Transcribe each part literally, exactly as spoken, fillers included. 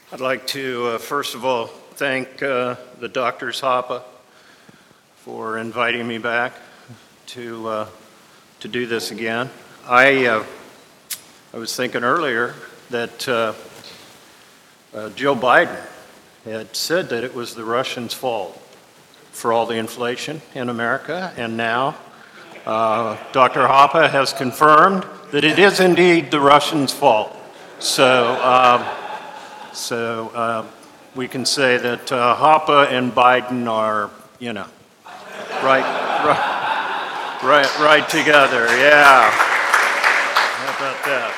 I'd like to, uh, first of all, thank uh, the Doctors Hoppe for inviting me back to, uh, to do this again. I, uh, I was thinking earlier that uh, uh, Joe Biden had said that it was the Russians' fault for all the inflation in America, and now uh, Doctor Hoppe has confirmed that it is indeed the Russians' fault. So. Um, So uh, we can say that uh, Hoppe and Biden are, you know, right, right, right, right together. Yeah. How about that?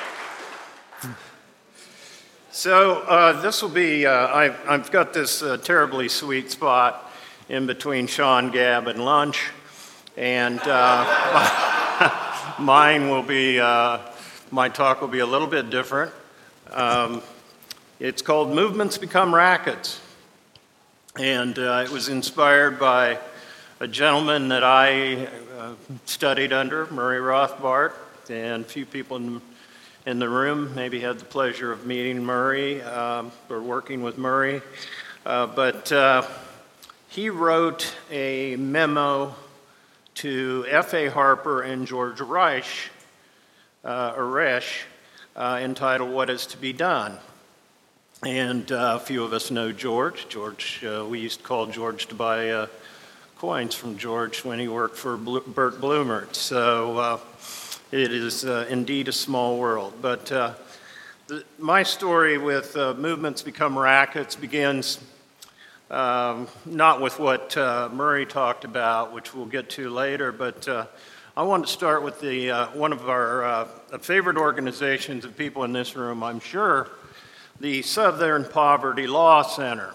So uh, this will be. Uh, I've, I've got this uh, terribly sweet spot in between Sean, Gab, and lunch, and uh, mine will be. Uh, my talk will be a little bit different. Um, It's called Movements Become Rackets, and uh, it was inspired by a gentleman that I uh, studied under, Murray Rothbard, and a few people in, in the room maybe had the pleasure of meeting Murray um, or working with Murray, uh, but uh, he wrote a memo to F A Harper and George Reich, uh, or Resch, uh, entitled What Is to Be Done? And uh, a few of us know George. George, uh, we used to call George to buy uh, coins from George when he worked for Bl- Bert Bloomert. So uh, it is uh, indeed a small world. But uh, the, my story with uh, Movements Become Rackets begins um, not with what uh, Murray talked about, which we'll get to later, but uh, I want to start with the uh, one of our uh, favorite organizations of people in this room, I'm sure, the Southern Poverty Law Center.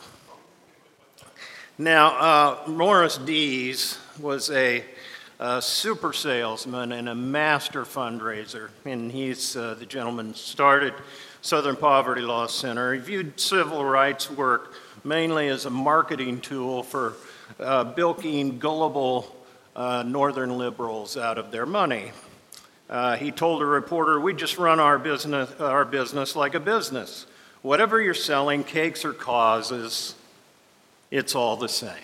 Now, uh, Morris Dees was a, a super salesman and a master fundraiser, and he's uh, the gentleman who started Southern Poverty Law Center. He viewed civil rights work mainly as a marketing tool for uh, bilking gullible uh, northern liberals out of their money. Uh, he told a reporter, "We just run our business, our business like a business. Whatever you're selling, cakes or causes, it's all the same."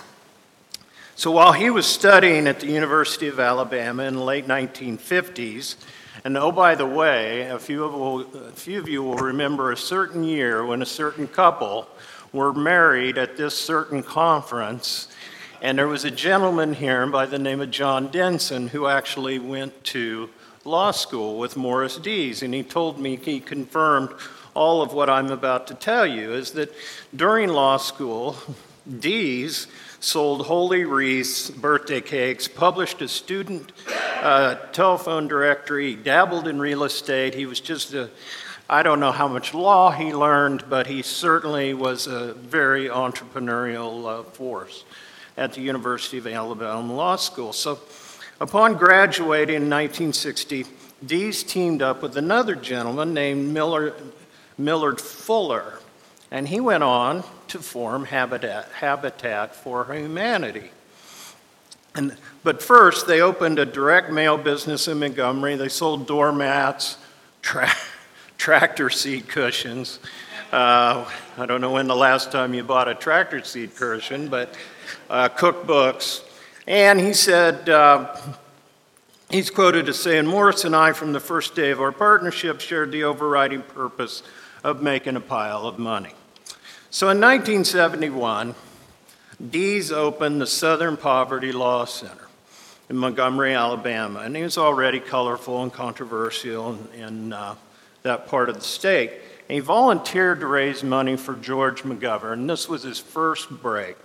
So while he was studying at the University of Alabama in the late nineteen fifties, and oh, by the way, a few of, will, a few of you will remember a certain year when a certain couple were married at this certain conference, and there was a gentleman here by the name of John Denson who actually went to law school with Morris Dees, and he told me, he confirmed all of what I'm about to tell you, is that during law school, Dees sold holy wreaths, birthday cakes, published a student uh, telephone directory, he dabbled in real estate. He was just a, I don't know how much law he learned, but he certainly was a very entrepreneurial uh, force at the University of Alabama Law School. So upon graduating in nineteen sixty, Dees teamed up with another gentleman named Miller, Millard Fuller, and he went on to form Habitat, Habitat for Humanity. And, but first, they opened a direct mail business in Montgomery. They sold doormats, tra- tractor seat cushions. Uh, I don't know when the last time you bought a tractor seat cushion, but uh, cookbooks. And he said, uh, he's quoted as saying, "Morris and I, from the first day of our partnership, shared the overriding purpose of making a pile of money." So in nineteen seventy-one, Dees opened the Southern Poverty Law Center in Montgomery, Alabama, and he was already colorful and controversial in, in uh, that part of the state. And he volunteered to raise money for George McGovern. This was his first break.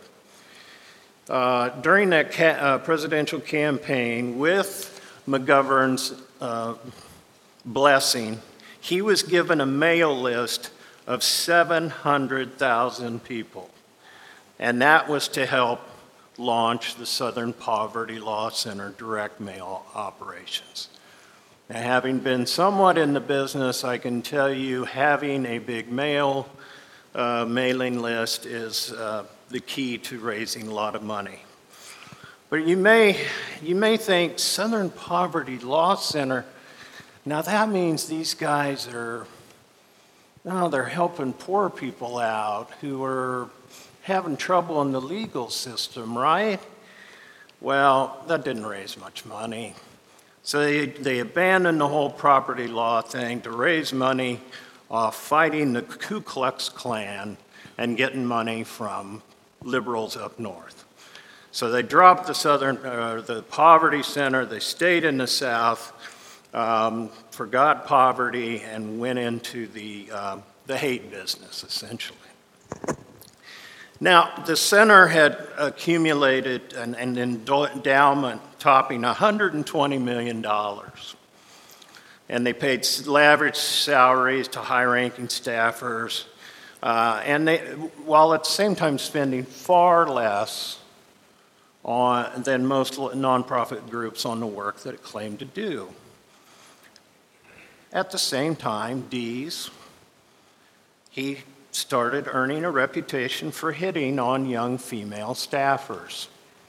Uh, during that ca- uh, presidential campaign, with McGovern's uh, blessing, he was given a mail list of seven hundred thousand people, and that was to help launch the Southern Poverty Law Center direct mail operations. Now, having been somewhat in the business, I can tell you having a big mail uh, mailing list is uh, the key to raising a lot of money. But you may, you may think Southern Poverty Law Center, now that means these guys are No, they're helping poor people out who are having trouble in the legal system, right? Well, that didn't raise much money. So they, they abandoned the whole property law thing to raise money off fighting the Ku Klux Klan and getting money from liberals up north. So they dropped the Southern, uh, the Poverty Center, they stayed in the South, um, forgot poverty, and went into the, uh, the hate business, essentially. Now, the center had accumulated an, an endowment topping one hundred twenty million dollars. And they paid lavish salaries to high-ranking staffers, uh, and they, while at the same time spending far less on, than most nonprofit groups on the work that it claimed to do. At the same time, Dees, he started earning a reputation for hitting on young female staffers.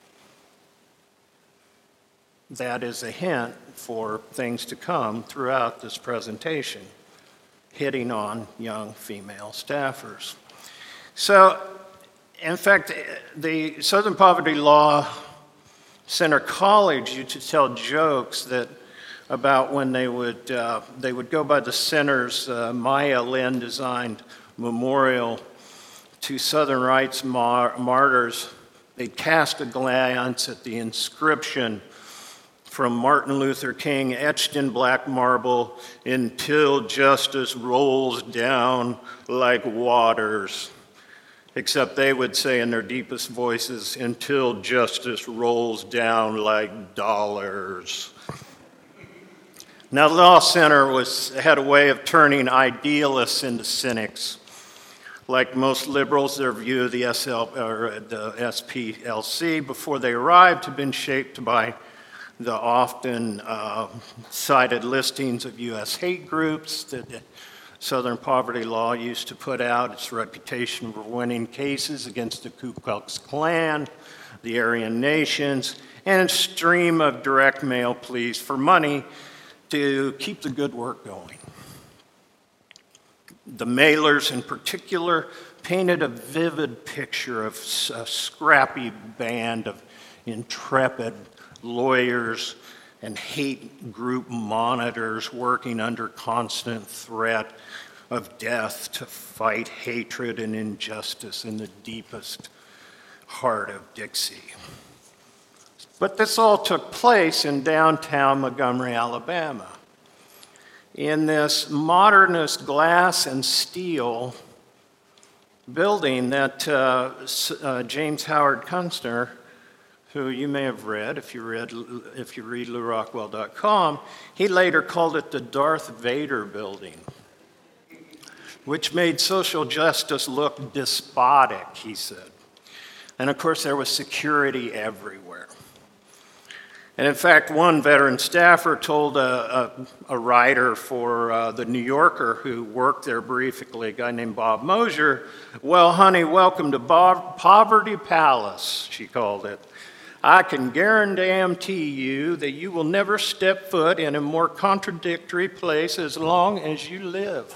That is a hint for things to come throughout this presentation, hitting on young female staffers. So, in fact, the Southern Poverty Law Center College used to tell jokes that about when they would uh, they would go by the center's uh, Maya Lin designed memorial to Southern rights mar- martyrs. They'd cast a glance at the inscription from Martin Luther King, etched in black marble, "Until justice rolls down like waters." Except they would say in their deepest voices, "Until justice rolls down like dollars." Now, the Law Center was, had a way of turning idealists into cynics. Like most liberals, their view of the, S L, or the S P L C before they arrived had been shaped by the often uh, cited listings of U S hate groups that the Southern Poverty Law used to put out, its reputation for winning cases against the Ku Klux Klan, the Aryan Nations, and a stream of direct mail pleas for money to keep the good work going. The mailers in particular painted a vivid picture of a scrappy band of intrepid lawyers and hate group monitors working under constant threat of death to fight hatred and injustice in the deepest heart of Dixie. But this all took place in downtown Montgomery, Alabama, in this modernist glass and steel building that uh, uh, James Howard Kunstler, who you may have read if you read if you read Lew Rockwell dot com, he later called it the Darth Vader building, which made social justice look despotic, he said. And of course, there was security everywhere. And in fact, one veteran staffer told a, a, a writer for uh, The New Yorker who worked there briefly, a guy named Bob Mosier, "Well, honey, welcome to Bob, Poverty Palace," she called it. "I can guarantee you that you will never step foot in a more contradictory place as long as you live."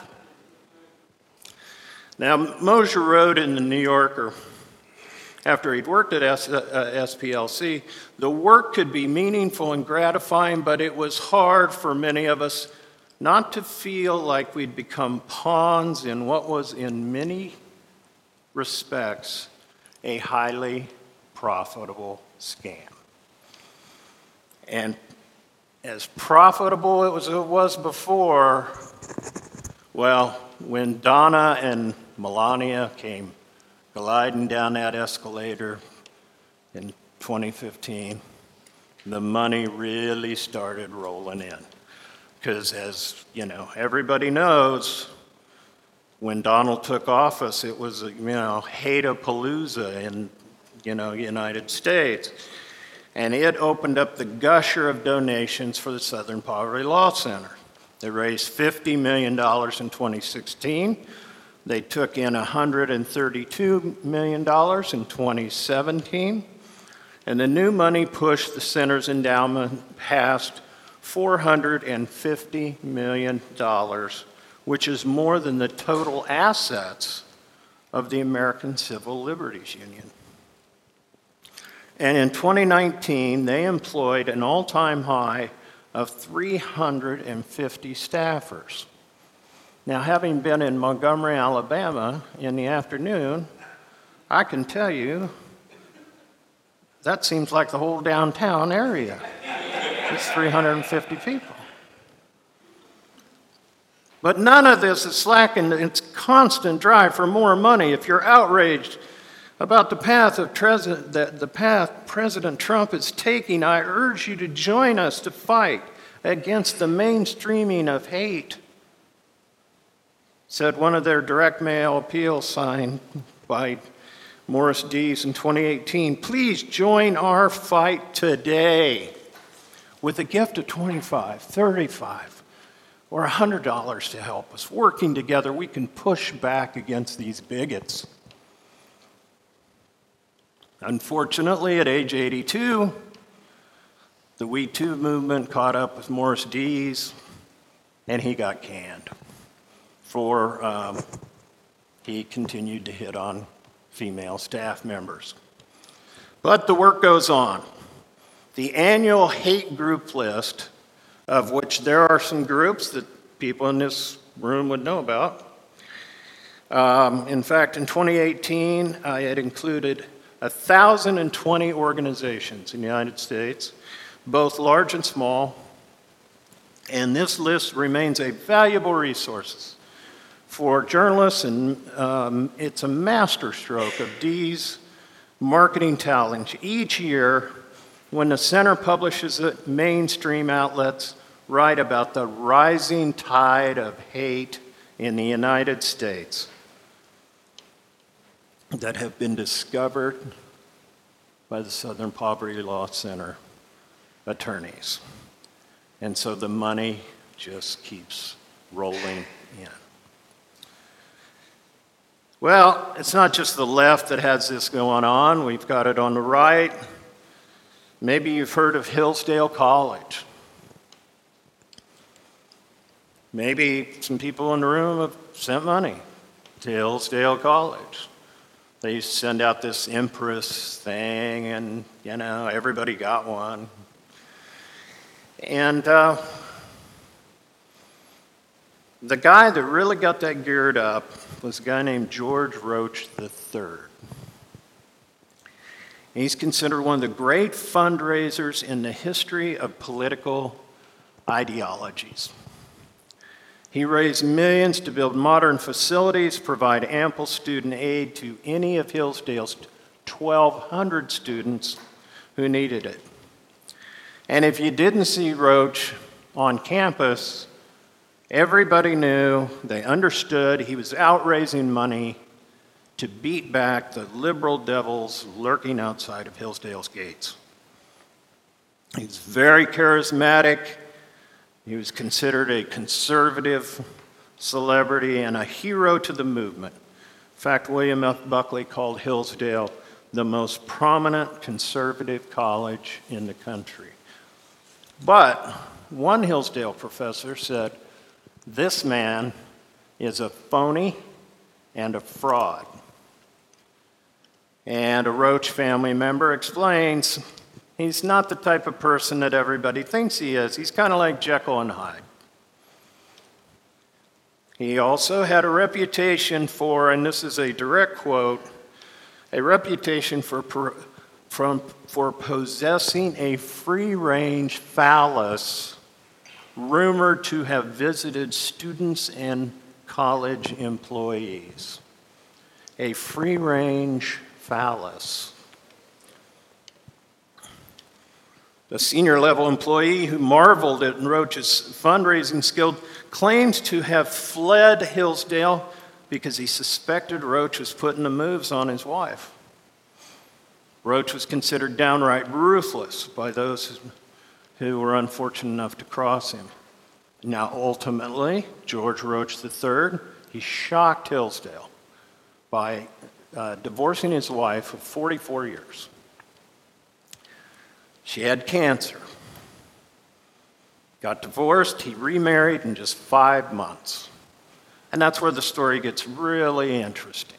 Now, Mosier wrote in The New Yorker, after he'd worked at S, uh, S P L C, "The work could be meaningful and gratifying, but it was hard for many of us not to feel like we'd become pawns in what was in many respects a highly profitable scam." And as profitable it was, it was before, well, when Donna and Melania came gliding down that escalator in twenty fifteen, the money really started rolling in. Because as, you know, everybody knows, when Donald took office, it was, you know, hate-a-palooza in, you know, United States. And it opened up the gusher of donations for the Southern Poverty Law Center. They raised fifty million dollars in twenty sixteen. They took in one hundred thirty-two million dollars in twenty seventeen, and the new money pushed the center's endowment past four hundred fifty million dollars which is more than the total assets of the American Civil Liberties Union. And in twenty nineteen, they employed an all-time high of three hundred fifty staffers. Now, having been in Montgomery, Alabama in the afternoon, I can tell you that seems like the whole downtown area. It's three hundred fifty people. But none of this is slacking its constant drive for more money. If you're outraged about the path of President, the, the path President Trump is taking, I urge you to join us to fight against the mainstreaming of hate, said one of their direct mail appeals signed by Morris Dees in twenty eighteen. Please join our fight today with a gift of twenty-five, thirty-five, or one hundred dollars to help us. Working together, we can push back against these bigots. Unfortunately, at age eighty-two, the We Too movement caught up with Morris Dees, and he got canned for um, he continued to hit on female staff members. But the work goes on. The annual hate group list, of which there are some groups that people in this room would know about. Um, in fact, in twenty eighteen, I had included one thousand twenty organizations in the United States, both large and small, and this list remains a valuable resource for journalists, and um, it's a masterstroke of Dees' marketing talent. Each year, when the center publishes it, mainstream outlets write about the rising tide of hate in the United States that have been discovered by the Southern Poverty Law Center attorneys. And so the money just keeps rolling in. Well, it's not just the left that has this going on. We've got it on the right. Maybe you've heard of Hillsdale College. Maybe some people in the room have sent money to Hillsdale College. They used to send out this Empress thing, and, you know, everybody got one. And uh, the guy that really got that geared up was a guy named George Roach the third. He's considered one of the great fundraisers in the history of political ideologies. He raised millions to build modern facilities, provide ample student aid to any of Hillsdale's twelve hundred students who needed it. And if you didn't see Roach on campus, everybody knew, they understood he was out raising money to beat back the liberal devils lurking outside of Hillsdale's gates. He's very charismatic. He was considered a conservative celebrity and a hero to the movement. In fact, William F. Buckley called Hillsdale the most prominent conservative college in the country. But one Hillsdale professor said, "This man is a phony and a fraud." And a Roach family member explains, he's not the type of person that everybody thinks he is. He's kind of like Jekyll and Hyde. He also had a reputation for, and this is a direct quote, a reputation for, from, for possessing a free-range phallus rumored to have visited students and college employees. A free-range phallus. A senior level employee who marveled at Roach's fundraising skill claims to have fled Hillsdale because he suspected Roach was putting the moves on his wife. Roach was considered downright ruthless by those who were unfortunate enough to cross him. Now, ultimately, George Roach the third, he shocked Hillsdale by uh, divorcing his wife of forty-four years. She had cancer. Got divorced, he remarried in just five months. And that's where the story gets really interesting.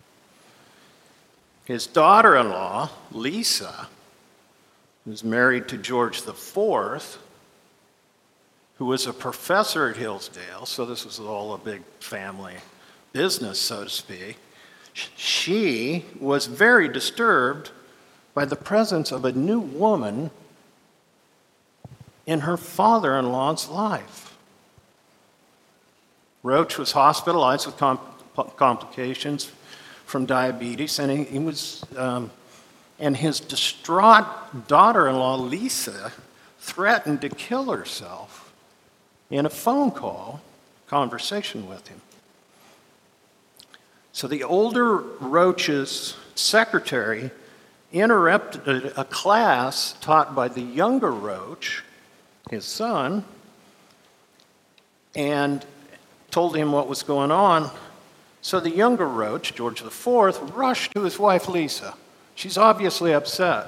His daughter-in-law, Lisa, was married to George the Fourth, who was a professor at Hillsdale, so this was all a big family business, so to speak. She was very disturbed by the presence of a new woman in her father-in-law's life. Roach was hospitalized with comp- complications from diabetes, and he, he was, um, and his distraught daughter-in-law, Lisa, threatened to kill herself in a phone call conversation with him. So the older Roach's secretary interrupted a class taught by the younger Roach, his son, and told him what was going on. So the younger Roach, George the Fourth, rushed to his wife Lisa. She's obviously upset.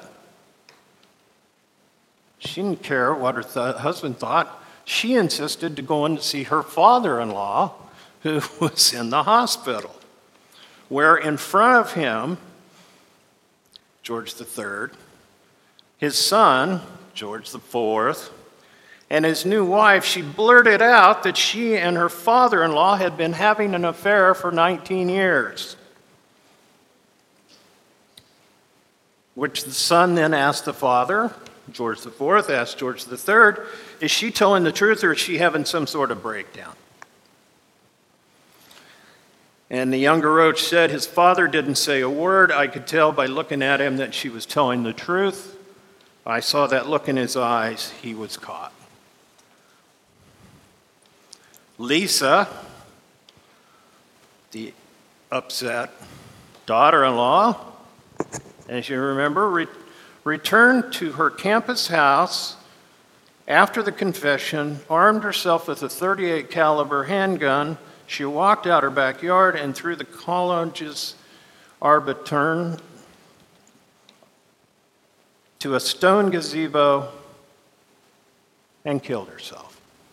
She didn't care what her th- husband thought. She insisted to go in to see her father-in-law, who was in the hospital, where in front of him, George the Third, his son, George the Fourth, and his new wife, she blurted out that she and her father-in-law had been having an affair for nineteen years. Which the son then asked the father, George the Fourth asked George the Third, is she telling the truth or is she having some sort of breakdown? And the younger Roach said his father didn't say a word. I could tell by looking at him that she was telling the truth. I saw that look in his eyes. He was caught. Lisa, the upset daughter-in-law, as you remember, re- returned to her campus house after the confession, armed herself with a thirty-eight caliber handgun. She walked out her backyard and through the college's arbitrn to a stone gazebo and killed herself.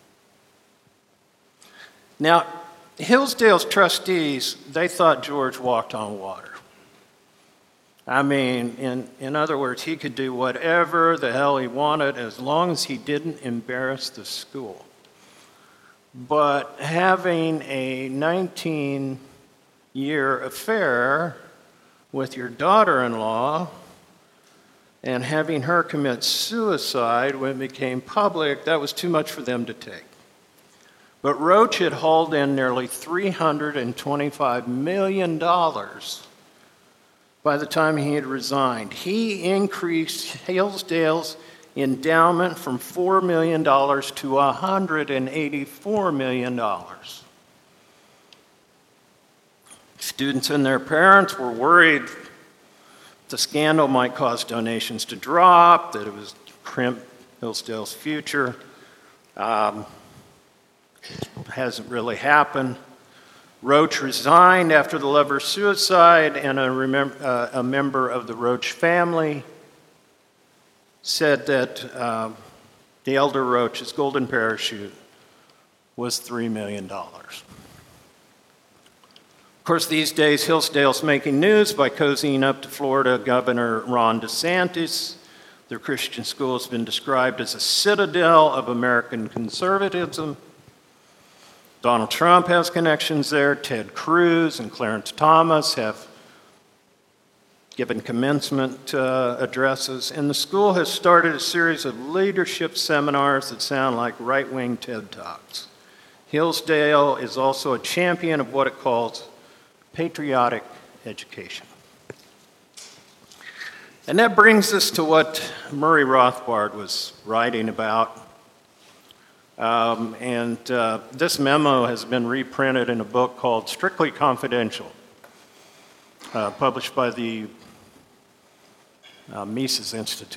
Now, Hillsdale's trustees, they thought George walked on water. I mean, in, in other words, he could do whatever the hell he wanted as long as he didn't embarrass the school. But having a nineteen-year affair with your daughter-in-law and having her commit suicide when it became public, that was too much for them to take. But Roach had hauled in nearly three hundred twenty-five million dollars by the time he had resigned. He increased Hillsdale's endowment from four million dollars to one hundred eighty-four million dollars. Students and their parents were worried the scandal might cause donations to drop, that it was crimp Hillsdale's future. Um, hasn't really happened. Roach resigned after the lover's suicide, and a, remem- uh, a member of the Roach family said that uh, the elder Roach's golden parachute was three million dollars. Of course, these days, Hillsdale's making news by cozying up to Florida Governor Ron DeSantis. Their Christian school has been described as a citadel of American conservatism. Donald Trump has connections there. Ted Cruz and Clarence Thomas have given commencement uh, addresses. And the school has started a series of leadership seminars that sound like right-wing TED Talks. Hillsdale is also a champion of what it calls patriotic education. And that brings us to what Murray Rothbard was writing about. Um, and uh, this memo has been reprinted in a book called Strictly Confidential, uh, published by the uh, Mises Institute.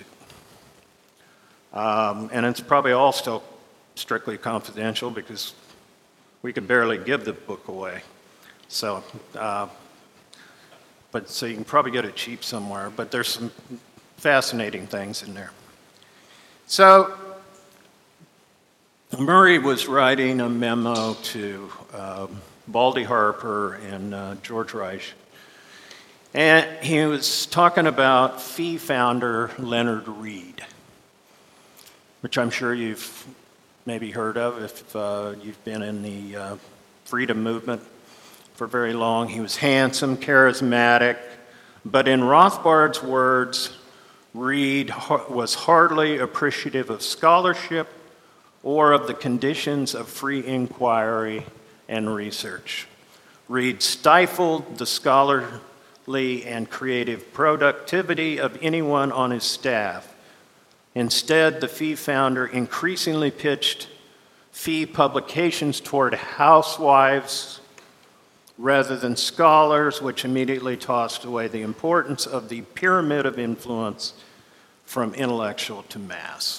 Um, and it's probably all still strictly confidential because we could barely give the book away. So, uh, but so you can probably get it cheap somewhere, but there's some fascinating things in there. So, Murray was writing a memo to um, Baldy Harper and uh, George Reich. And he was talking about Fee founder Leonard Read, which I'm sure you've maybe heard of if uh, you've been in the uh, freedom movement for very long. He was handsome, charismatic, but in Rothbard's words, Read was hardly appreciative of scholarship or of the conditions of free inquiry and research. Read stifled the scholarly and creative productivity of anyone on his staff. Instead, the Fee founder increasingly pitched Fee publications toward housewives rather than scholars, which immediately tossed away the importance of the pyramid of influence from intellectual to mass.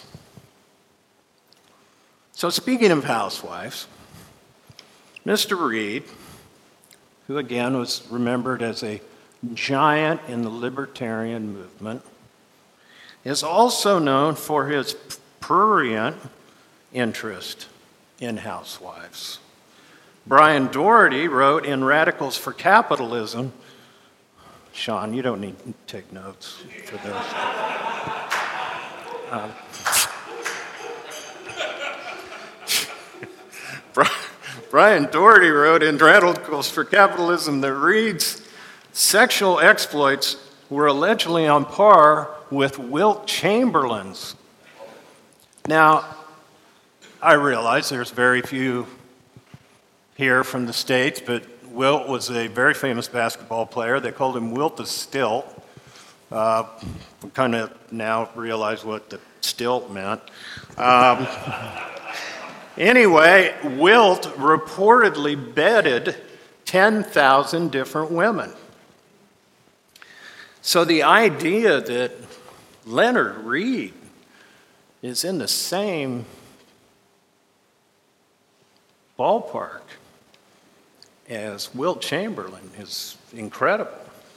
So speaking of housewives, Mister Read, who again was remembered as a giant in the libertarian movement, is also known for his prurient interest in housewives. Brian Doherty wrote in Radicals for Capitalism, Sean, you don't need to take notes for this. Um, Brian Doherty wrote in Radicals for Capitalism that Read's sexual exploits were allegedly on par with Wilt Chamberlain's. Now, I realize there's very few here from the States, but Wilt was a very famous basketball player. They called him Wilt the Stilt. Uh, we kind of now realize what the stilt meant. Um, anyway, Wilt reportedly bedded ten thousand different women. So the idea that Leonard Read is in the same ballpark as Wilt Chamberlain is incredible.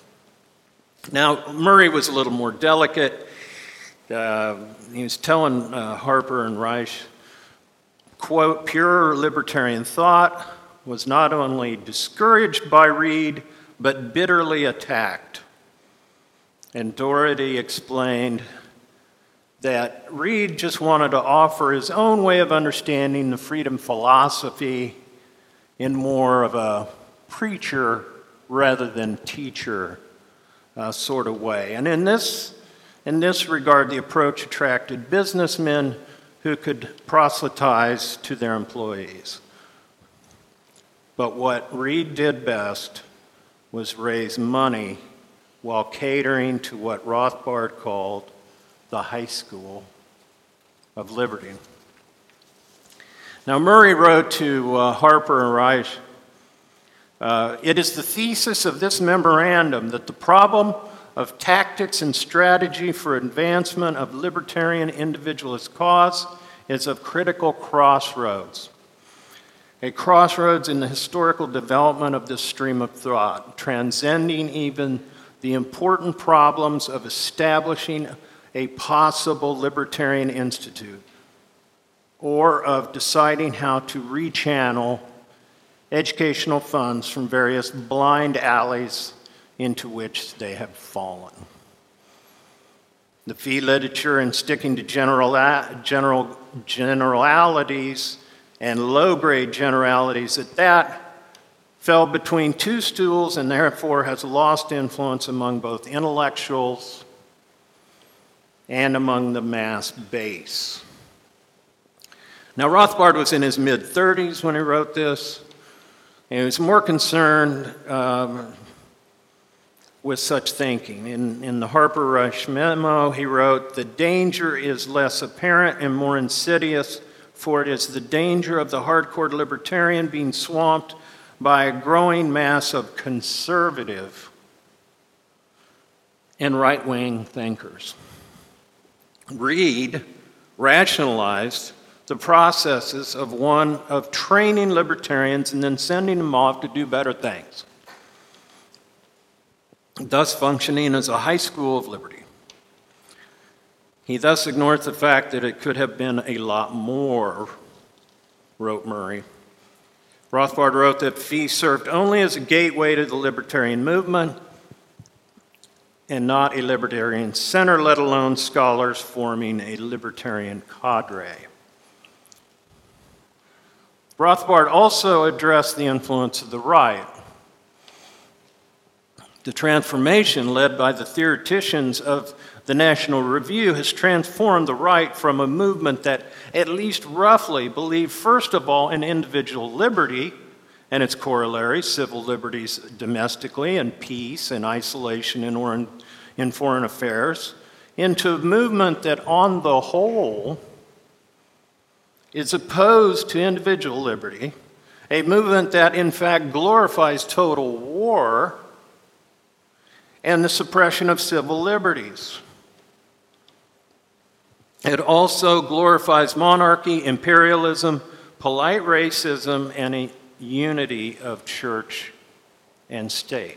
Now, Murray was a little more delicate. Uh, he was telling uh, Harper and Reich, quote, pure libertarian thought was not only discouraged by Read, but bitterly attacked. And Doherty explained that Read just wanted to offer his own way of understanding the freedom philosophy in more of a preacher rather than teacher uh, sort of way. And in this, in this regard, the approach attracted businessmen who could proselytize to their employees. But what Read did best was raise money while catering to what Rothbard called the high school of liberty. Now, Murray wrote to uh, Harper and Reich, uh, it is the thesis of this memorandum that the problem of tactics and strategy for advancement of libertarian individualist cause is of critical crossroads. A crossroads in the historical development of this stream of thought, transcending even the important problems of establishing a possible libertarian institute, or of deciding how to rechannel educational funds from various blind alleys into which they have fallen. The Fee literature, in sticking to general, general, generalities and low-grade generalities at that, fell between two stools and therefore has lost influence among both intellectuals and among the mass base. Now, Rothbard was in his mid-thirties when he wrote this, and he was more concerned um, with such thinking. In, in the Harper Reich memo, he wrote, the danger is less apparent and more insidious, for it is the danger of the hardcore libertarian being swamped by a growing mass of conservative and right-wing thinkers. Read rationalized the processes of one of training libertarians and then sending them off to do better things, thus functioning as a high school of liberty. He thus ignored the fact that it could have been a lot more, wrote Murray. Rothbard wrote that Fee served only as a gateway to the libertarian movement and not a libertarian center, let alone scholars forming a libertarian cadre. Rothbard also addressed the influence of the right. The transformation led by the theoreticians of the National Review has transformed the right from a movement that at least roughly believed, first of all, in individual liberty and its corollaries, civil liberties domestically and peace and isolation in, or in, in foreign affairs, into a movement that on the whole is opposed to individual liberty, a movement that in fact glorifies total war and the suppression of civil liberties. It also glorifies monarchy, imperialism, polite racism, and a unity of church and state.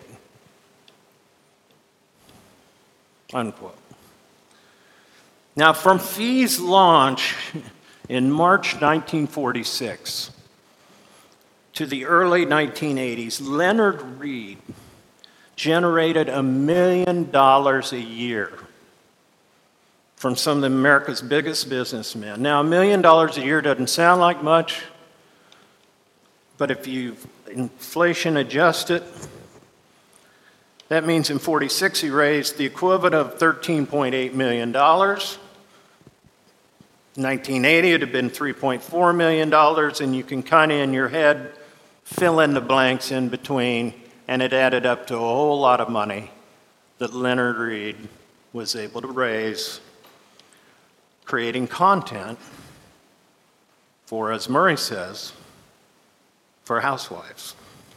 Unquote. Now, from Fee's launch in March nineteen forty-six to the early nineteen eighties, Leonard Read generated a million dollars a year from some of America's biggest businessmen. Now, a million dollars a year doesn't sound like much, but if you inflation adjust it, that means in forty-six he raised the equivalent of thirteen point eight million dollars. In nineteen eighty, it had been three point four million dollars, and you can kind of in your head fill in the blanks in between, and it added up to a whole lot of money that Leonard Read was able to raise, creating content for, as Murray says, for housewives.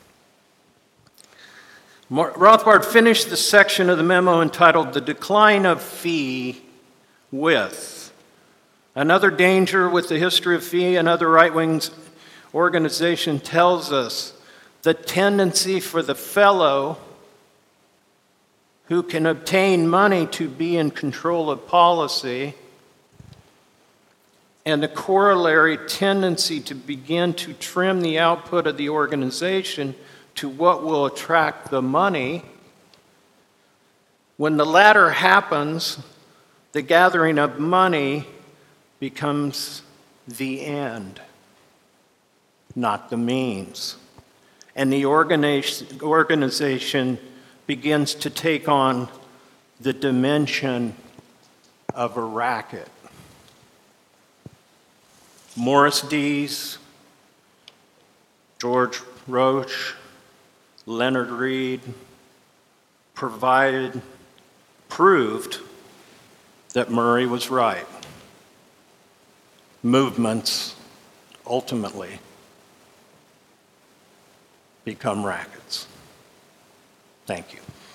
Rothbard finished the section of the memo entitled "The Decline of Fee" with, "Another danger with the history of Fee and other right-wing organization tells us the tendency for the fellow who can obtain money to be in control of policy and the corollary tendency to begin to trim the output of the organization to what will attract the money. When the latter happens, the gathering of money becomes the end, not the means. And the organization begins to take on the dimension of a racket." Morris Dees, George Roche, Leonard Read provided, proved that Murray was right. Movements ultimately become rackets. Thank you.